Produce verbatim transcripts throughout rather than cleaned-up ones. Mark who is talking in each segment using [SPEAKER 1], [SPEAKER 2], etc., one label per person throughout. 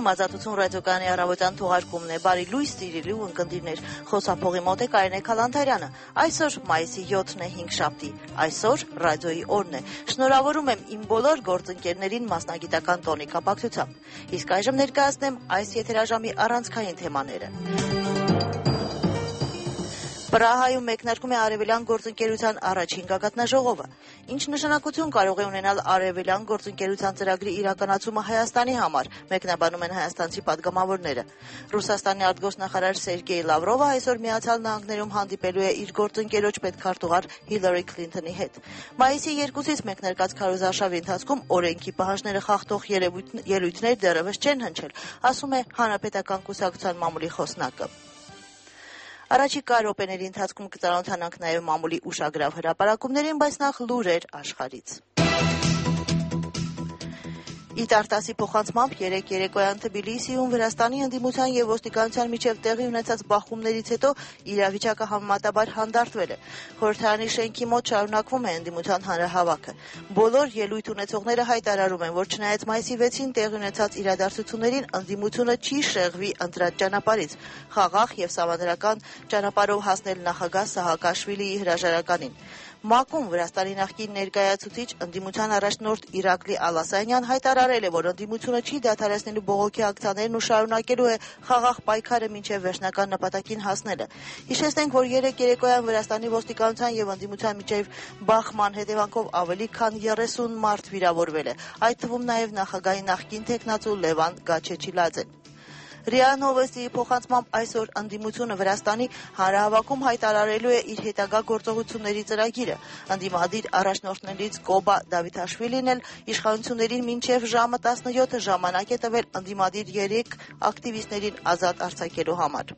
[SPEAKER 1] Եթերում ազատություն ռադիոկայանի առավոտյան թողարկումն է։ Բարի լույս սիրելի ու ընկերներ, խոսափողի մոտ է Կարինե Քալանթարյանը։ Այսօր մայիսի յոթն է, հինգշաբթի։ Այսօր ռադիոյի օրն է։ Շնորհավորում եմ իմ բոլոր գործընկերներին մասնագիտական տոնի կապակցությամբ։ Իսկ այժմ ներկայացնեմ այս եթերաժամի առանցքային թեմաները։ Պրահայում մեկնարկում է Արևելյան գործընկերության առաջին գագաթնաժողովը։ Ինչ նշանակություն կարող է ունենալ Արևելյան գործընկերության ծրագրի իրականացումը Հայաստանի համար, մեկնաբանում են հայաստանցի պատգամավորները։ Ռուսաստանի արտգործնախարար Սերգեյ Լավրովը այսօր Միացյալ Նահանգներում հանդիպելու է իր գործընկերոջ պետքարտուղար Հիլարի Քլինթոնի հետ։ Մայիսի երկուսից մեկնարկած քարոզարշավի ընթացքում օրենքի պահանջները խախտող ելույթներ դեռևս չեն հնչել, ասում է Հանրապետական կուսակցության մամուլի խոսնակը։ Առաջիկա րոպեների ընթացքում կծանոթանանք նաև մամուլի ուշագրավ հրապարակումներին, բայց նախ լուրեր աշխարհից։ Իտարտասի փոխանցմամբ երեկ երեկոյան Թբիլիսիում Վրաստանի ընդդիմության և ոստիկանության միջև տեղի ունեցած բախումներից հետո իրավիճակը համեմատաբար հանդարտվել է։ Խորհրդարանի շենքի մոտ շարունակվում է ընդդիմության հանրահավաքը։ Բոլոր ելույթ ունեցողները հայտարարում են, որ չնայած մայիսի վեցին տեղի ունեցած իրադարձություններին, ընդդիմությունը չի շեղվի ընտրած ճանապարհից՝ խաղաղ և սահմանադրական ճանապարհով հասնել նախագահ Սահակաշվիլիի հրաժարականին։ ՄԱԿ-ում Վրաստանի նախկին ներկայացուցիչ ընդդիմության առաջնորդ Իրակլի Ալասանյան հայտարարել է, որ ընդդիմությունը չի դադարեցնելու բողոքի ակցիաներն ու շարունակելու է խաղաղ պայքարը մինչև վերջնական նպատակին հասնելը։ Հիշեցնենք, որ երեկ երեկոյան Վրաստանի ոստիկանության և ընդդիմության միջև բախման հետևանքով ավելի քան երեսուն մարդ վիրավորվել է, այդ թվում նաև նախագահի նախկին թեկնածու Լևան Գաչեչիլաձեն։ ՌԻԱ Նովոստիի փոխանցմամբ այսօր ընդդիմությունը Վրաստանի հանրահավաքում հայտարարելու է իր հետագա գործողությունների ծրագիրը։ Ընդդիմադիր առաջնորդներից Կոբա Դավիթաշվիլին էլ իշխանություններին մինչև ժամը տասնյոթը ժամանակ է տվել ընդդիմադիր երեք ակտիվիստներին ազատ արձակելու համար։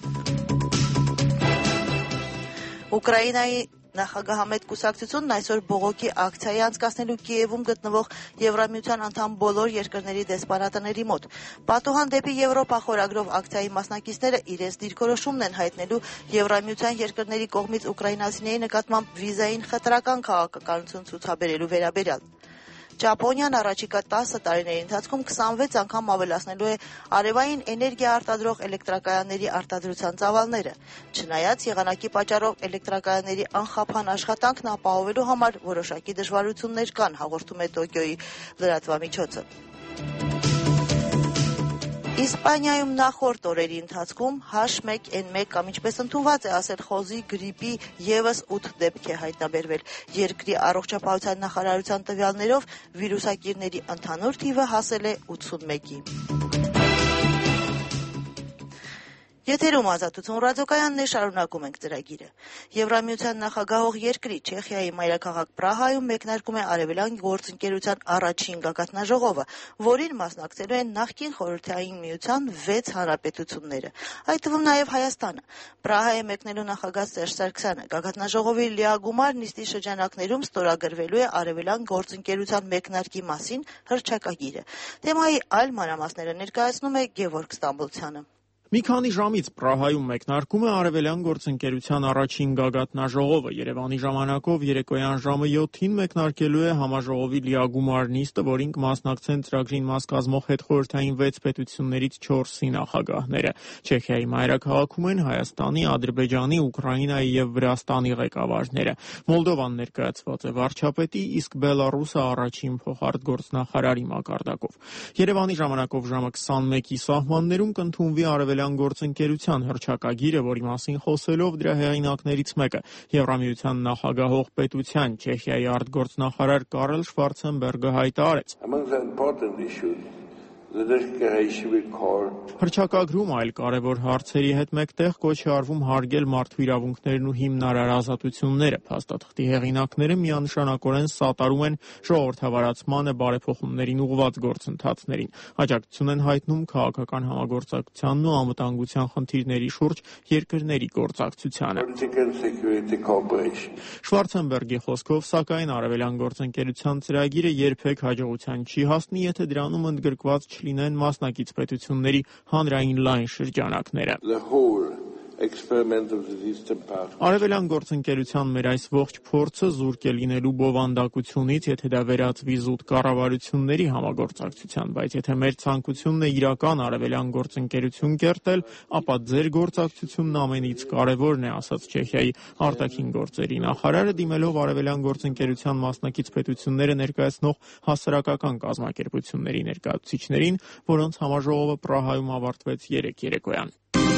[SPEAKER 1] Ուկրաինայի Նախագահամետ կուսակցությունն այսօր բողոքի ակցիա է անցկացնելու Կիևում գտնվող Եվրամիության անդամ բոլոր երկրների դեսպանատների մոտ։ Պատուհան դեպի Եվրոպա խորագրով ակցիայի մասնակիցները իրենց դիրքորոշումն են հայտնելու Եվրամիության երկրների կողմից ուկրաինացիների նկատմամբ վիզային խտրական քաղաքականություն ցուցաբերելու վերաբերյալ։ Ճապոնիան առաջիկա տասը տարիների ընթացքում քսանվեց անգամ ավելացնելու է արևային էներգիա արտադրող էլեկտրակայանների արտադրության ծավալները։ Չնայած եղանակի պատճառով էլեկտրակայանների անխափան աշխատանքն ապահովելու համար որոշակի դժվարություններ կան, հաղորդում է Տոկիոյի լրատվամիջոցը։ Իսպանիայում նախորդ օրերի ընթացքում H one N one կամ ինչպես ընդունված է ասել խոզի գրիպի ևս ութ դեպք է հայտնաբերվել։ Երկրի առողջապահության նախարարության տվյալներով վիրուսակիրների ընդհանուր թիվը հասել է ութսունմեկի։ Եթերում ազատություն ռադիոկայանն է, շարունակում ենք ծրագիրը։ Եվրամիության նախագահող երկրի Չեխիայի մայրաքաղաք Պրահայում մեկնարկում է Արևելյան գործընկերության առաջին գագաթնաժողովը, որին մասնակցելու են նախկին Խորհրդային Միության վեց հանրապետությունները, այդ թվում նաև Հայաստանը։ Պրահա է մեկնելու նախագահ Սերժ Սարգսյանը։ Գագաթնաժողովի լիագումար նիստի շրջանակներում ստորագրվելու է Արևելյան գործընկերության մեկնարկի մասին հռչակագիրը։ Թեմայի այլ մանրամասները ներկայացնում է Գևորգ Ստամբոլցյանը։
[SPEAKER 2] Մի քանի ժամից Պրահայում մեկնարկում է Արևելյան գործընկերության առաջին գագաթնաժողովը։ Երևանի ժամանակով երեկոյան ժամը յոթին մեկնարկելու է համաժողովի լիագումար նիստը, որին կմասնակցեն ծրագրին մաս կազմող հետխորհրդային վեց պետություններից չորսի նախագահները։ Չեխիայի մայրաքաղաքում են Հայաստանի, Ադրբեջանի, Ուկրաինայի եւ Վրաստանի ղեկավարները։ Մոլդովան ներկայացված է վարչապետի, իսկ Բելարուսը առաջին փոխարտգործնախարարի մակարդակով։ Երևանի ժամանակով ժամը քսանմեկի սահմաններում կընդունվի Արևելյան գործընկերության հռչակագիրը, որի մասին խոսելով դրա հեղինակներից մեկը Եվրամիության նախագահող պետության Չեխիայի արտգործնախարար Կարել Շվարցենբերգը հայտարարեց. Հռչակագրում այլ կարևոր հարցերի հետ մեկտեղ կոչ է արվում հարգել մարդու իրավունքներն ու հիմնարար ազատությունները։ Փաստաթղթի հեղինակները միանշանակորեն սատարում են ժողովրդավարացմանը, բարեփոխումներին ուղղված գործընթացներին։ Աջակցություն են հայտնում քաղաքական համագործակցությանն ու անվտանգության խնդիրների շուրջ երկրների գործակցությանը։ Շվարցենբերգի խոսքով, սակայն Արևելյան գործընկերության ծրագիրը երբեք հաջողության չի հասնի, եթե դրանում ընդգրկված չլինեն մասնակից պետությունների հանրային լայն շրջանակները։ Արևելյան գործընկերության մեր այս ողջ փորձը զուրկ է լինելու բովանդակությունից, եթե դա վերածվի զուտ կառավարությունների համագործակցության, բայց եթե մեր ցանկությունն է իրական արևելյան գործընկերություն կերտել, ապա ձեր գործակցությունն ամենից կարևորն է, ասաց Չեխիայի արտաքին գործերի նախարարը, դիմելով արևելյան գործընկերության մասնակից պետությունները ներկայացնող հասարակական կազմակերպությունների ներկայացուցիչներին, որոնց համաժողովը Պրահայում ավարտվեց երեկ երեկոյան։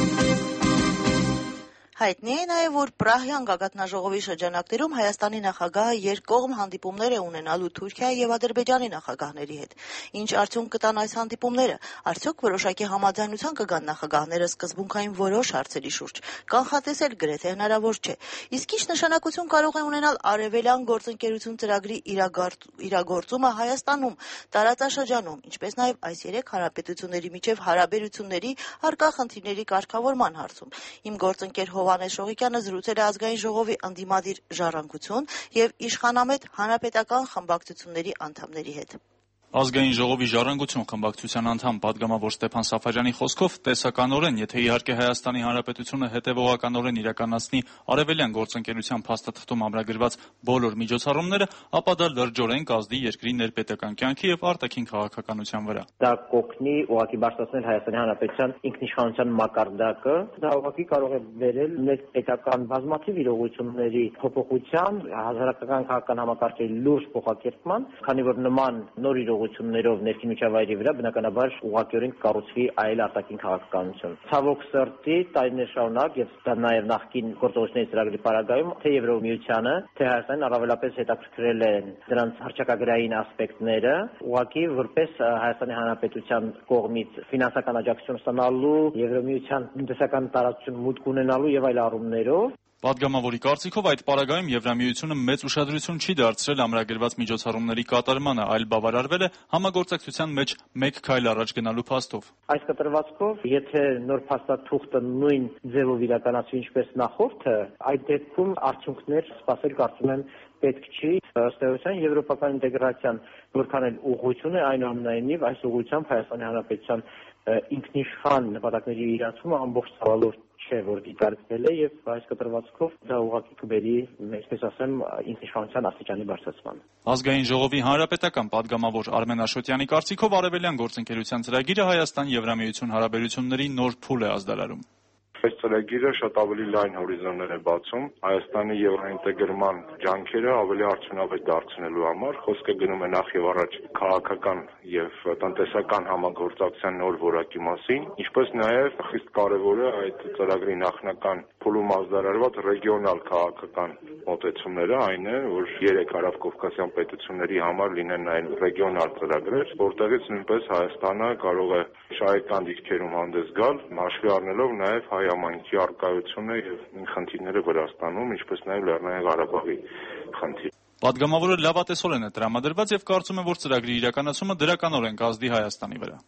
[SPEAKER 1] Հայտնի է նաև, որ Պրահյան գագաթնաժողովի շրջանակներում Հայաստանի նախագահը երկկողմ հանդիպումներ է ունենալու Թուրքիայի եւ Ադրբեջանի նախագահների հետ։ Ինչ արդյունք կտան այս հանդիպումները, արդյոք որոշակի համաձայնության կգան նախագահները սկզբունքային որոշ հարցերի շուրջ, կանխատեսել գրեթե հնարավոր չէ։ Իսկ ինչ նշանակություն կարող է ունենալ արևելյան գործընկերություն ծրագրի իրագործումը Հայաստանում, տարածաշրջանում, ինչպես նաև այս երեք հանրապետությունների միջև հարաբերությունների առկա խնդիրների կարգավորման հարցում։ Իմ գործընկեր Հովհաննես Շողիկյանը զրուցել է ազգային ժողովի ընդդիմադիր Ժառանգություն եւ իշխանամետ հանրապետական խմբակցությունների անդամների հետ։
[SPEAKER 3] Ազգային ժողովի Ժառանգություն խմբակցության անդամ պատգամավոր Ստեփան Սաֆարյանի խոսքով տեսականորեն, եթե իհարկե Հայաստանի Հանրապետությունը հետևողականորեն իրականացնի արևելյան գործընկերության փաստաթղթում ամրագրված բոլոր միջոցառումները, ապա դա լրջորեն կազդի երկրի ներպետական կյանքի եւ արտաքին քաղաքականության վրա։
[SPEAKER 4] Դա կօգնի ուղղակի բարձրացնել Հայաստանի Հանրապետության ինքնիշխանության մակարդակը, դա ուղղակի կարող է բերել ներպետական բազմաթիվ իրողությունների փոփոխության, հասարակական քաղաքական համակարգերի լուրջ փոխակերպման, քանի որ նման նոր իրողություններով ներքին միջավայրի վրա բնականաբար ուղղակիորեն կառուցվի այլ արտաքին քաղաքականություն։ Ցավոք սրտի տարիներ շարունակ եւ դա նաեւ նախկին գործողությունների ծրագրի պարագայում թե Եվրոմիությանը, թե Հայաստանին առավելապես հետաքրքրել են դրանց հռչակագրային ասպեկտները, ուղղակի որպես Հայաստանի Հանրապետության կողմից ֆինանսական աջակցություն ստանալու, Եվրոմիության տնտեսական տարածություն մուտք ունենալու եւ այլ առումներով։
[SPEAKER 3] Պատգամավորի կարծիքով այդ պարագայում Եվրամիությունը մեծ ուշադրություն չի դարձրել ամրագրված միջոցառումների կատարմանը, այլ բավարարվել է համագործակցության մեջ մեկ քայլ առաջ գնալու փաստով։
[SPEAKER 4] Այս կտրվածքով, եթե նոր փաստաթուղթը նույն ձևով իրականացվի ինչպես նախորդը, այդ դեպքում արդյունքներ սպասել կարծում եմ պետք չի։ Ըստ էության եվրոպական ինտեգրացիան որքան էլ ուղղություն է, այնուամենայնիվ այս ուղղությամբ Հայաստանի Հանրապետության ինքնիշխան նպատակների իրացումը ամբողջ ցավալով չէ, որ դիտարկվել է եւ այս կտրվածքով դա ուղղակի կբերի, այսպես ասեմ, ինքնիշխանության աստիճանի բարձրացման։
[SPEAKER 3] Ազգային ժողովի հանրապետական պատգամավոր Արմեն Աշոտյանի կարծիքով արևելյան գործընկերության ծրագիրը Հայաստան-Եվրամիություն հարաբերությունների նոր փուլ է ազդարարում։
[SPEAKER 5] Այս ծրագիրը շատ ավելի լայն հորիզոններ է բացում Հայաստանի եվրոինտեգրման ջանքերը ավելի արդյունավետ դարձնելու համար։ Խոսքը գնում է նախ եւ առաջ քաղաքական եւ տնտեսական համագործակցության նոր որակի մասին, ինչպես նաեւ խիստ կարեւոր է այդ ծրագրի նախնական փուլում ազդարարված ռեգիոնալ քաղաքական մոտեցումները, այն է, որ երեք հարավկովկասյան պետությունների համար լինեն նաեւ ռեգիոնալ ծրագրեր, որտեղից նույնպես Հայաստանը կարող է շահեկան դիրքերում հանդես գալ, հաշվի առնելով նաեւ հայ համայնքի առկայությունը եւ խնդիրները Վրաստանում, ինչպես նաեւ Լեռնային Ղարաբաղի խնդիր։
[SPEAKER 3] Պատգամավորը լավատեսորեն է տրամադրված եւ կարծում է, որ ծրագրի իրականացումը դրականորեն կազդի Հայաստանի վրա։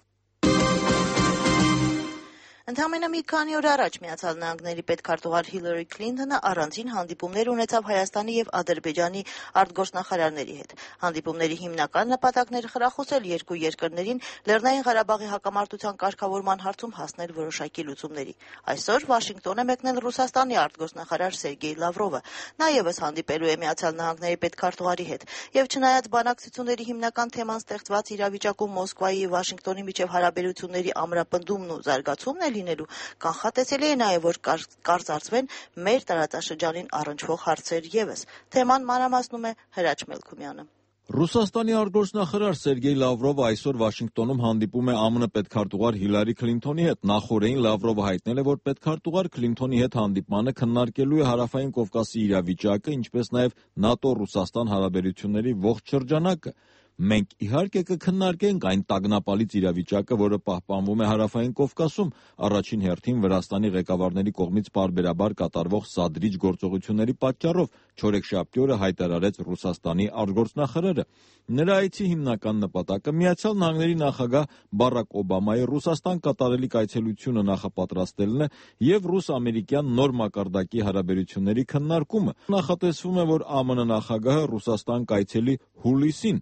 [SPEAKER 1] Ընդամենը մի քանի օր առաջ Միացյալ Նահանգների պետքարտուղար Հիլարի Քլինթոնը առանձին հանդիպումներ ունեցավ Հայաստանի եւ Ադրբեջանի արտգործնախարարների հետ։ Հանդիպումների հիմնական նպատակները խրախուսել երկու երկրներին Լեռնային Ղարաբաղի հակամարտության կարգավորման հարցում հասնել որոշակի լուծումների։ Այսօր Վաշինգտոն է մեկնել Ռուսաստանի արտգործնախարար Սերգեյ Լավրովը։ Նա եւս հանդիպելու է Միացյալ Նահանգների պետքարտուղարի հետ։ Եվ չնայած բանակցությունների հիմնական թեման ստեղծված իրավիճակում Մոսկվայի եւ Վաշինգտոնի միջև հարաբերությունների ամրապնդումն ու զարգացումն է լինելու, կանխատեսելի է նաև, որ կարծարծվեն մեր տարածաշրջանին առնչվող հարցեր ևս։ Թեման մանրամասնում է Հրաչ Մելքումյանը։
[SPEAKER 6] Ռուսաստանի արտգործնախարար Սերգեյ Լավրովը այսօր Վաշինգտոնում հանդիպում է ԱՄՆ պետքարտուղար Հիլարի Քլինթոնի հետ։ Նախորդին Լավրովը հայտնել է, որ պետքարտուղար Քլինթոնի հետ հանդիպմանը քննարկելու է Հարավային Կովկասի իրավիճակը, ինչպես նաև ՆԱՏՕ-Ռուսաստան հարաբերությունների ողջ շրջանակը։ Մենք իհարկե կքննարկենք այն տագնապալից իրավիճակը, որը պահպանվում է Հարավային Կովկասում, առաջին հերթին Վրաստանի ղեկավարների կողմից պարբերաբար կատարվող սադրիչ գործողությունների պատճառով, չորեքշաբթի օրը հայտարարեց Ռուսաստանի արտգործնախարարը։ Նրա այցի հիմնական նպատակը Միացյալ Նահանգների նախագահ Բարակ Օբամայի Ռուսաստան կատարելիք այցելությունը նախապատրաստելն է եւ ռուս-ամերիկյան նոր մակարդակի հարաբերությունների քննարկումը։ Նախատեսվում է, որ ԱՄՆ նախագահը Ռուսաստան կայցելի հուլիսին։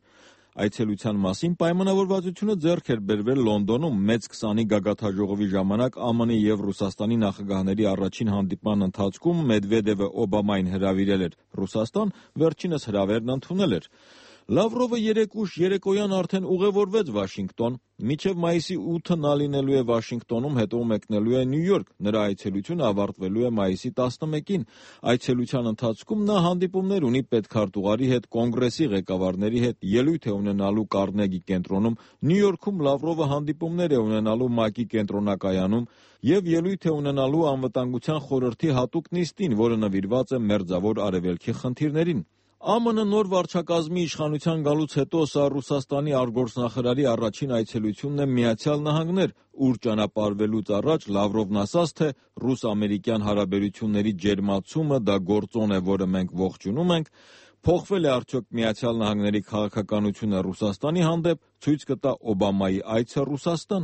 [SPEAKER 6] Այցելության մասին պայմանավորվածությունը ձեռք էր բերվել Լոնդոնում մեծ քսանի գագաթաժողովի ժամանակ Է Մ Ն եւ Ռուսաստանի նախագահների առաջին հանդիպման ընթացքում Մեդվեդևը Օբամային հրավիրել էր Ռուսաստան, վերջինս հրավերն ընդունել էր։ Լավրովը երեկ ուշ երեկոյան արդեն ուղևորվեց Վաշինգտոն, մինչև մայիսի ութը նա լինելու է Վաշինգտոնում, հետո մեկնելու է Նյու Յորք, նրա այցելությունը ավարտվելու է մայիսի տասնմեկին։ Այցելության ընթացքում նա հանդիպումներ ունի պետքարտուղարի հետ, կոնգրեսի ղեկավարների հետ, ելույթ է ունենալու Կարնեգի կենտրոնում, Նյու Յորքում Լավրովը հանդիպումներ է ունենալու ՄԱԿ-ի կենտրոնակայանում եւ ելույթ է ունենալու Անվտանգության խորհրդի հատուկ նիստին, որը նվիրված է Մերձավոր Արևելքի խնդիրներին։ Է Մ Ն նոր վարչակազմի իշխանության գալուց հետո սա Ռուսաստանի արտգործնախարարի առաջին այցելությունն է Միացյալ Նահանգներ, ուր ճանապարհվելուց առաջ Լավրովն ասաց, թե ռուս-ամերիկյան հարաբերությունների ջերմացումը դա գործոն է, որը մենք ողջունում ենք, փոխվել է արդյոք Միացյալ Նահանգների քաղաքականությունը Ռուսաստանի հանդեպ, ցույց կտա Օբամայի այցը Ռուսաստան։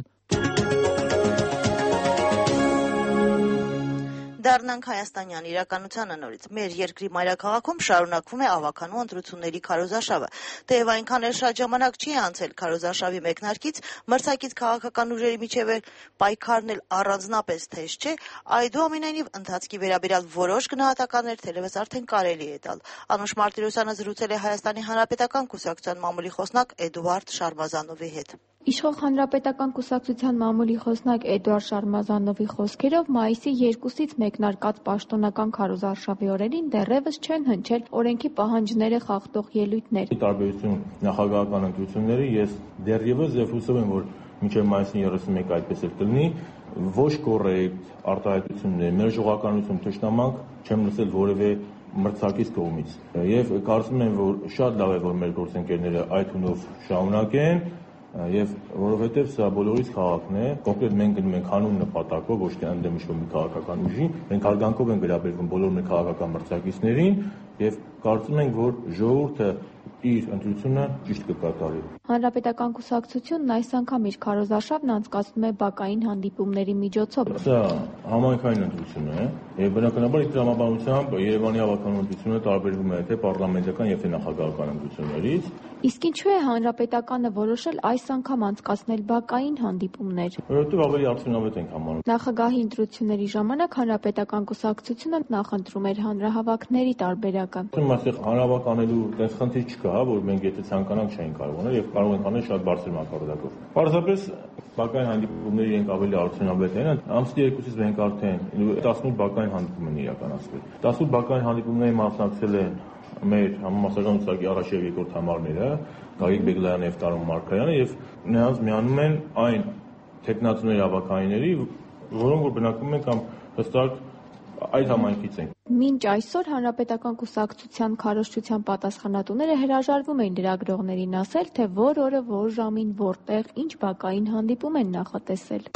[SPEAKER 1] Դառնանք Հայաստանյան իրականությանը նորից։ Մեր երկրի մայրաքաղաքում շարունակվում է ավականու ընտրությունների քարոզարշավը։ Թեև այնքան էլ շատ ժամանակ չի անցել քարոզարշավի մեկնարկից, մրցակից քաղաքական ուժերի միջև պայքարն էլ առանձնապես թեժ չէ, այդուամենայնիվ ընթացքի վերաբերյալ որոշ գնահատականներ թերևս արդեն կարելի է տալ։ Անուշ Մարտիրոսյանը զրուցել է Հայաստանի Հանրապետական կուսակցության մամուլի խոսնակ Էդուարդ Շարմազանովի հետ։
[SPEAKER 7] Իշխող Հանրապետական կուսակցության մամուլի խոսնակ Էդուարդ Շարմազանովի խոսքերով մայիսի երկուսից մեկնարկած պաշտոնական քարոզարշավի օրերին դեռևս չեն հնչել օրենքի պահանջները խախտող ելույթներ։
[SPEAKER 8] Ի տարբերություն նախագահական ընտրությունների, ես դեռևս եւ հուսով եմ, որ մինչև մայիսի երեսունմեկը այդպես էլ կլինի, ոչ կոռեկտ արտահայտություններ, մեր ժողովականություն թշնամանք չեմ լսել որևէ մրցակից կողմից։ Եվ կարծում եմ, որ շատ լավ է, որ մեր գործընկերները այդ հունով շարունակեն, եւ որովհետեւ սա բոլորից քաղաքն է, կոնկրետ մենք գնում ենք հանուն նպատակով, ոչ թե ընդդեմ ինչ-որ մի քաղաքական ուժի, մենք հարգանքով ենք վերաբերվում բոլոր մեր քաղաքական մրցակիցներին եւ կարծում ենք, որ ժողովուրդը իր ընտրությունը ճիշտ կկատարի։
[SPEAKER 7] Հանրապետական կուսակցությունն այս անգամ իր քարոզարշավն անցկացնում է բակային հանդիպումների միջոցով։
[SPEAKER 8] Սա համայնքային ընտրություն է եւ բնականաբար իր տրամաբանությամբ Երևանի ավականու ընտրությունը տարբերվում է թե պարլամենտական եւ թե նախագահական ընտրություններից։
[SPEAKER 7] Իսկ ինչու է Հանրապետականը որոշել այս անգամ անցկացնել բակային հանդիպումներ։
[SPEAKER 8] Որովհետեւ ավելի արդյունավետ ենք համարում։
[SPEAKER 7] Նախագահի ընտրությունների ժամանակ Հանրապետական կուսակցությունը նախընտրում էր հանրահավաքների տարբերակը։
[SPEAKER 8] Ուրեմն այստեղ հանրահավաք անելու տես խնդիր չկա, որ մենք եթե ցանկանանք չենք կարող անել եւ կարող ենք անել շատ բարձր մակարդակով։ Պարզապես բակային հանդիպումները իրենք ավելի արդյունավետ են։ Ամսի երկուսից մենք արդեն տասնութ բակային հանդիպում են իրականացվել։ տասնութ բակային հանդիպումների մասնակցել են մեր համամասնական ցուցակի առաջ եւ երկրորդ համարները, Գագիկ Բեգլարյանը եւ Տարոն Մարկարյանը, եւ նրանց միանում են այն տեխնացուների ավականիների, որոնք որ բնակվում են կամ հստակ այդ համայնքից են։
[SPEAKER 7] Մինչ այսօր Հանրապետական կուսակցության քարոզչության պատասխանատուները հրաժարվում են լրագրողներին ասել, թե որ օրը, որ ժամին, որտեղ, ինչ բակային հանդիպում են նախատեսել։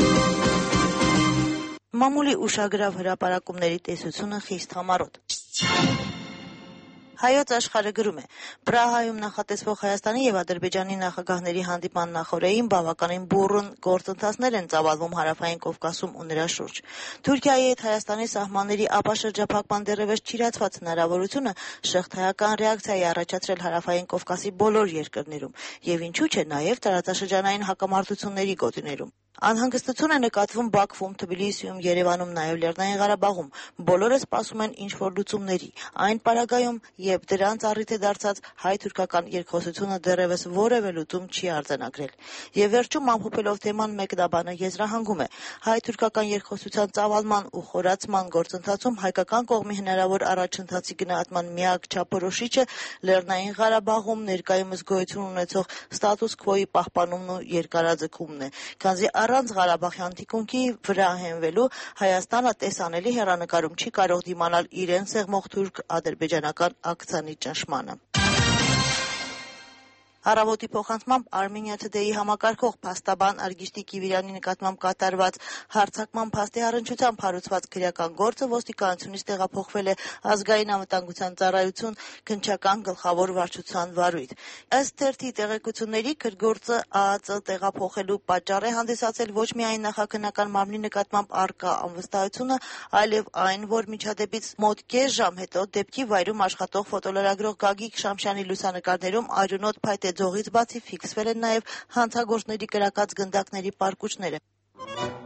[SPEAKER 1] Մամուլի ուշագրավ հրապարակումների տեսությունը խիստ համառոտ։ Հայոց աշխարհը գրում է. Պրահայում նախատեսվող Հայաստանի եւ Ադրբեջանի նախագահների հանդիպման նախօրեին բավականին բուռն գործընթացներ են ծավալվում Հարավային Կովկասում ու նրա շուրջ։ Թուրքիայի հետ Հայաստանի սահմանների ապաշրջափակման դեռևս չիրացված հնարավորությունը շղթայական ռեակցիա է առաջացրել Հարավային Կովկասի բոլոր երկրներում եւ ինչու՞ չէ նաեւ տարածաշրջանային հակամարտությունների գոտիներում։ Անհանգստություն է նկատվում Բաքվում, Թբիլիսիում, Երևանում, նաև Լեռնային Ղարաբաղում։ Բոլորը սպասում են ինչ-որ լուծումների։ Այն պարագայում, երբ դրանց առիթ է դարձած, հայ-թուրքական երկխոսությունը դեռևս որևէ լուծում չի արձանագրել։ Եվ վերջում ամփոփելով թեման մեկնաբանը եզրահանգում է. հայ-թուրքական երկխոսության ծավալման ու խորացման գործընթացում հայկական կողմի հնարավոր առաջընթացի գնահատման միակ չափորոշիչը Լեռնային Ղարաբաղում ներկայումս գոյություն ունեցող ստատուս քվոյի պահպանումն ու երկարաձգումն է, քանզի առանց Ղարաբաղյան թիկունքի վրա հենվելու Հայաստանը տեսանելի հեռանկարում չի կարող դիմանալ իրեն սեղմող թուրք-ադրբեջանական ակցիայի ճնշմանը։ Առավոտի փոխանցմամբ Armenia Today-ի համակարգող փաստաբան Արգիշտի Կիվիրյանի նկատմամբ կատարված հարձակման փաստի առնչությամբ հարուցված քրեական գործը ոստիկանությունից տեղափոխվել է ազգային անվտանգության ծառայություն քննչական գլխավոր վարչության վարույթ։ Ըստ թերթի տեղեկությունների քրգործը Ա Ա Ծ տեղափոխելու պատճառ է հանդիսացել ոչ միայն նախաքննական մարմնի նկատմամբ առկա անվստահությունը, այլև այն, որ միջադեպից մոտ կես ժամ հետո դեպքի վայրում աշխատող ֆոտոլրագրող Գագիկ Շամշյանի լուսանկարներում արյունոտ փայտ ձողից բացի ֆիքսվել են նաև հանցագործների կրակած գնդակների պարկուճները։